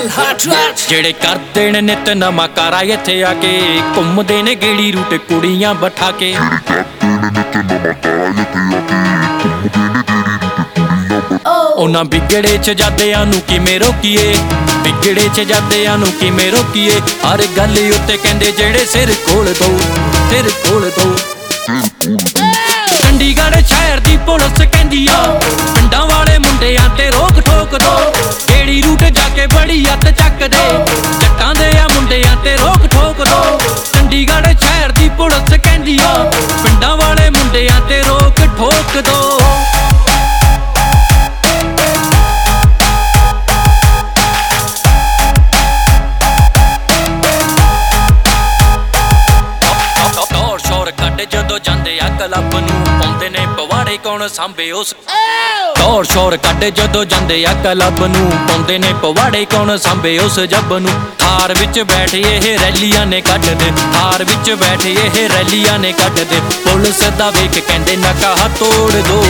ਜਿਹੜੇ ਕਰਦੇ ਨੇ ਨਿਤ ਨਵਾਂ ਕਾਰਾ ਇੱਥੇ ਆ ਕੇ ਘੁੰਮਦੇ ਨੇ ਗੇੜੀ ਰੂਟ ਕੁੜੀਆਂ ਬਿਠਾ ਕੇ ਉਹਨਾਂ ਵਿਗੜੇ ਸ਼ਹਿਜ਼ਾਦਿਆਂ ਨੂੰ ਕਿਵੇਂ ਰੋਕੀਏ ਵਿਗੜੇ ਸ਼ਹਿਜ਼ਾਦਿਆਂ ਨੂੰ ਕਿਵੇਂ ਰੋਕੀਏ ਹਰ ਗੱਲ ਉੱਤੇ ਕਹਿੰਦੇ ਜਿਹੜੇ ਸਿਰ ਕੋਲ ਦੋ ਸਿਰ ਕੋਲ ਦੋ ਚੰਡੀਗੜ੍ਹ ਸ਼ਹਿਰ ਦੀ ਪੁਲਿਸ ਕਹਿੰਦੀ ਆ ਪਿੰਡਾਂ ਵਾਲੇ ਮੁੰਡਿਆਂ ਤੇ ਰੋਕ ਠੋਕ ਦੋ ਕਿਹੜੀ ਰੂਟ ਜਾ ਕੇ ਬੜੀ ਅੱਤ ਚੱਕਦੇ ਜੱਟਾਂ ਦੇ ਆ ਮੁੰਡਿਆਂ ਤੇ ਰੋਕ ਠੋਕ ਦੋ ਚੰਡੀਗੜ੍ਹ ਸ਼ਹਿਰ ਦੀ ਪੁਲਿਸ ਕਹਿੰਦੀ ਆ ਪਿੰਡਾਂ ਵਾਲੇ ਮੁੰਡਿਆਂ ਤੇ ਰੋਕ ਠੋਕ ਦੋ ਜਦੋਂ ਜਾਂਦੇ ਆ ਕਲੱਬ ਨੂੰ ਪਾਉਂਦੇ ਨੇ ਪਵਾੜੇ ਕੌਣ ਸਾਂਭੇ ਉਸ ਦੌੜ ਸ਼ੋਰ ਕੱਢੇ ਜਦੋਂ ਜਾਂਦੇ ਆ ਕਲੱਬ ਨੂੰ ਪਾਉਂਦੇ ਨੇ ਪਵਾੜੇ ਕੌਣ ਸਾਂਭੇ ਉਸ ਜੱਬ ਨੂੰ ਥਾਰ ਵਿੱਚ ਬੈਠੇ ਇਹ ਰੈਲੀਆਂ ਨੇ ਕੱਢਦੇ ਥਾਰ ਵਿੱਚ ਬੈਠੇ ਇਹ ਰੈਲੀਆਂ ਨੇ ਕੱਢਦੇ ਪੁਲਿਸ ਦਾ ਵੇਖ ਕਹਿੰਦੇ ਨਕਾ ਤੋੜ ਦੋ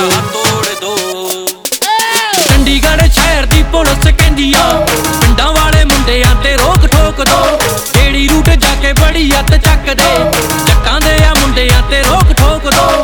ਚੰਡੀਗੜ੍ਹ ਸ਼ਹਿਰ ਦੀ ਪੁਲਿਸ ਕਹਿੰਦੀ ਆ ਪਿੰਡਾਂ ਵਾਲੇ ਮੁੰਡਿਆਂ ਤੇ ਰੋਕ ਠੋਕ ਦੋ ਕਿਹੜੀ ਰੂਟ ਜਾ ਕੇ ਬੜੀ ਅੱਤ ਚੱਕਦੇ ਜੱਟਾਂ ਦੇ ਆ ਮੁੰਡਿਆਂ ਤੇ ਰੋਕ ਠੋਕ ਦੋ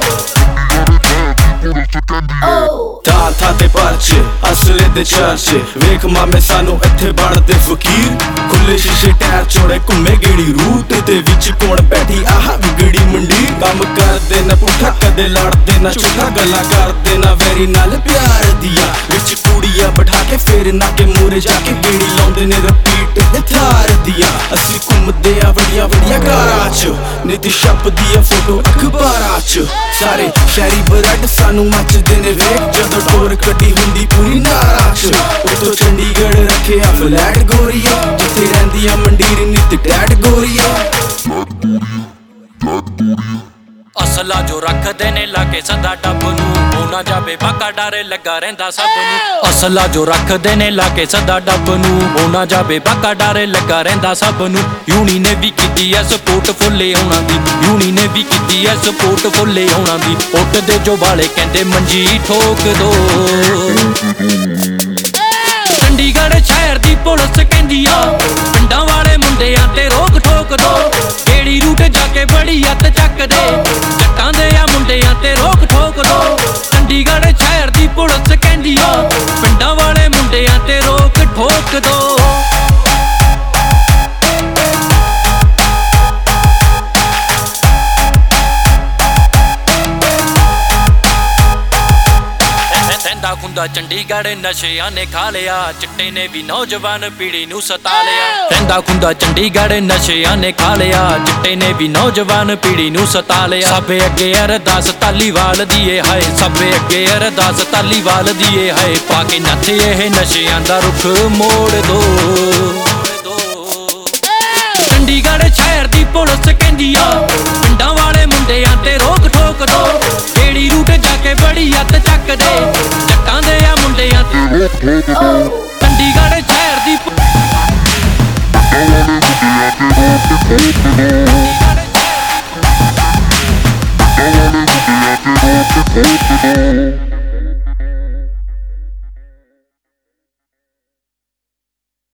ਥਾਂ ਥਾਂ ਤੇ ਪਰਚੇ ਅਸਲੇ ਦੇ ਚਰਚੇ ਵੇਖ ਮਾਮੇ ਸਾਨੂੰ ਇੱਥੇ ਬਣਦੇ ਫਕੀਰ ਖੁੱਲੇ ਸ਼ੀਸ਼ੇ ਟਾਇਰ ਚੋੜੇ ਘੁੰਮੇ ਗੇੜੀ ਰੂਟ ਤੇ ਵਿੱਚ ਕੋਣ ਬੈਠੀ ਆਹ ਵਿਗੜੀ ਮੰਡੀ ਕੰਮ ਕਰਦੇ ਨਾ ਪੁੱਠਾ ਕਦੇ ਲੜਦੇ ਨਾ ਝੂਠਾ ਗੱਲਾਂ ਕਰਦੇ ਨਾ ਵੈਰੀ ਨਾਲ ਪਿਆਰ ਦੀਆਂ ਵਿੱਚ ਕੁੜੀਆਂ ਬਿਠਾ ਕੇ ਫੇਰ ਨਾ ਕੇ ਮੂਰੇ ਜਾ ਕੇ ਗੇੜੀ ਲਾਉਂਦੇ ਨੇ ਰਿਪੀਟ ਥਾਰ ਦੀਆਂ ਅਸੀਂ ਘੁੰਮਦੇ ਆ ਵੱਡੀਆਂ ਵੱਡੀਆਂ ਕਾਰਾਂ 'ਚ ਨਿਤ ਛਪਦੀ ਆ ਫੋਟੋ ਅਖਬਾਰਾਂ 'ਚ ਸਾਰੇ ਸ਼ਹਿਰੀ ਬਰਡ ਸਾਨੂੰ ਮੱਚਦੇ ਨੇ ਵੇਖ ਜਦੋਂ ਟੋਰ ਕੱਢੀ ਹੁੰਦੀ ਪੂਰੀ ਨਾਰਾਂ 'ਚ ਉਤੋਂ ਚੰਡੀਗੜ੍ਹ ਰੱਖਿਆ ਫਲੈਟ ਗੋਰੀਆ ਜਿੱਥੇ ਰਹਿੰਦੀਆਂ ਮੰਡੀਰ ਨਿਤ ਟੈਟ ਗੋਰੀਆ ਅਸਲਾ ਜੋ ਰੱਖਦੇ ਨੇ ਲਾਗੇ ਸਦਾ ਡੱਬ ਨੂੰ ਹੋ ਨਾ ਜਾਵੇ ਬਾਕਾ ਡਰ ਲੱਗਾ ਰਹਿੰਦਾ ਸਭ ਨੂੰ ਅਸਲਾ ਜੋ ਰੱਖਦੇ ਨੇ ਲਾਗੇ ਸਦਾ ਡੱਬ ਨੂੰ ਹੋ ਨਾ ਜਾਵੇ ਬਾਕਾ ਡਰ ਲੱਗਾ ਰਹਿੰਦਾ ਸਭ ਨੂੰ ਯੂਨੀ ਨੇ ਵੀ ਕੀਤੀ ਐ ਸਪੋਰਟ ਫੁੱਲੇ ਆਉਣਾ ਦੀ ਯੂਨੀ ਨੇ ਵੀ ਕੀਤੀ ਐ ਸਪੋਰਟ ਫੁੱਲੇ ਆਉਣਾ ਦੀ ਉੱਠਦੇ ਜੋ ਵਾਲੇ ਕਹਿੰਦੇ ਮੰਜੀ ਠੋਕ ਦੋ ਚੰਡੀਗੜ੍ਹ ਸ਼ਹਿਰ ਦੀ ਪੁਲਿਸ ਕਹਿੰਦੀ ਆ ਪਿੰਡਾਂ ਵਾਲੇ ਮੁੰਡਿਆਂ ਤੇ ਰੋਕ ਠੋਕ ਦੋ ਕਿਹੜੀ ਰੂਟ ਜਾ ਕੇ ਬੜੀ ਅੱਤ ਚੱਕਦੇ ਜੱਟਾਂ ਦੇ ਆ ਮੁੰਡਿਆਂ ਤੇ ਰੋਕ ਠੋਕ ਦੋ ਚੰਡੀਗੜ੍ਹ ਸ਼ਹਿਰ ਦੀ ਪੁਲਿਸ ਕਹਿੰਦੀ ਆ ਪਿੰਡਾਂ ਵਾਲੇ ਮੁੰਡਿਆਂ ਤੇ ਰੋਕ ਠੋਕ ਦੋ ਹੁੰਦਾ ਚੰਡੀਗੜ੍ਹ ਨਸ਼ਿਆਂ ਨੇ ਖਾ ਲਿਆ ਚਿੱਟੇ ਨੇ ਵੀ ਨੌਜਵਾਨ ਪੀੜੀ ਨੂੰ ਸਤਾ ਲਿਆ ਰਹਿੰਦਾ ਖੁੰਦਾ ਚੰਡੀਗੜ੍ਹ ਨਸ਼ਿਆਂ ਨੇ ਖਾ ਲਿਆ ਚਿੱਟੇ ਨੇ ਵੀ ਨੌਜਵਾਨ ਪੀੜੀ ਨੂੰ ਸਤਾ ਲਿਆ ਸਭੇ ਅੱਗੇ ਅਰਦਾਸ ਧਾਲੀਵਾਲ ਦੀ ਏ ਹਾਏ ਸਭੇ ਅੱਗੇ ਅਰਦਾਸ ਧਾਲੀਵਾਲ ਦੀ ਏ ਹਾਏ ਪਾ ਕੇ ਨੱਥੇ ਇਹ ਨਸ਼ਿਆਂ ਦਾ ਰੁੱਖ ਮੋੜ ਦੋ ਚੰਡੀਗੜ੍ਹ ਸ਼ਹਿਰ ਦੀ ਪੁਲਿਸ ਕਹਿੰਦੀ ਆ ਪਿੰਡਾਂ ਵਾਲੇ ਮੁੰਡਿਆਂ ਤੇ ਰੋਕ ਠੋਕ ਦੋ ਕਿਹੜੀ ਰੂਟ ਜਾ ਕੇ ਬੜੀ ਅੱਤ ਚੱਕਦੇ ਜੱਟਾਂ ਦੇ ਆ ਮੁੰਡਿਆਂ ਤੇ ਚੰਡੀਗੜ੍ਹ ਸ਼ਹਿਰ ਦੀ Thank you.